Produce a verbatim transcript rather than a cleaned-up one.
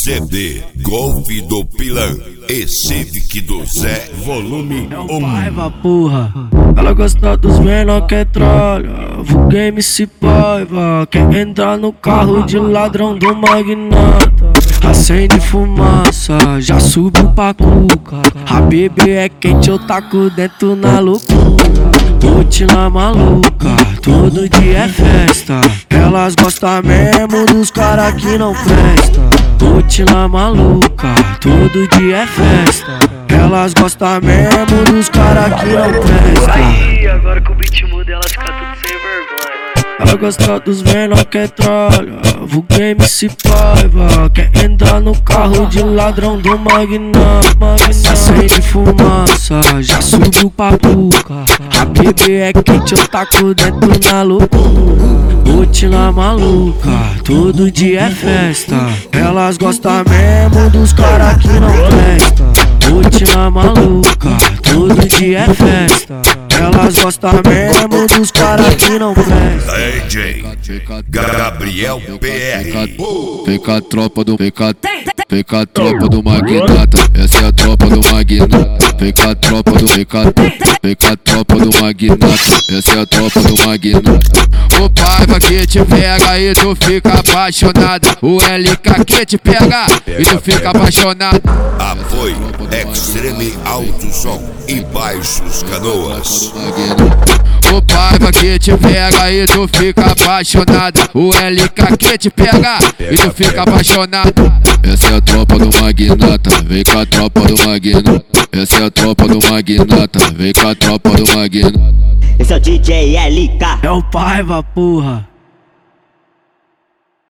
C D Golf do Pilan e Civic do Zé, volume um. Paiva, porra. Ela gosta dos menor que trolha. Vulguei M C Paiva. Quer entrar no carro de ladrão do magnata. Acende fumaça, já subiu pra cuca. A bebê é quente, eu taco dentro na loucura. Rotina maluca, todo dia é festa. Elas gostam mesmo dos cara que não presta. Rotina maluca, todo dia é festa. Elas gostam mesmo dos cara que não presta. Aí, agora que o beat muda, elas ficam tudo sem vergonha. Ela gosta dos menor que trolha. Vulguei M C Paiva. Quer entrar no carro de ladrão do magnata. Acende fumaça, já subiu pra cuca. A bebê é quente, eu taco dentro na loucura. Rotina maluca, todo dia é festa. Elas gostam mesmo dos cara que não presta. Rotina maluca, todo dia é festa. Elas gostam mesmo dos cara que não presta. D J Gabriel P R. Vem com a tropa do vem com a, vem com a tropa do magnata. Essa é a tropa do magnata. Vem com a tropa do vem com a, vem com a tropa do magnata. Essa é a tropa do magnata. O Paiva que te pega e tu fica apaixonado. O L K que te pega e tu fica apaixonado. Apoio Extreme Alto Som e Baixos Canoas. O Paiva que te pega e tu fica apaixonado. O L K que te pega e tu fica apaixonado. Essa é a tropa do magnata. Vem com a tropa do magnata. Essa é a tropa do magnata. Vem com a tropa do magnata. Esse é o D J L K. É o Paiva, porra.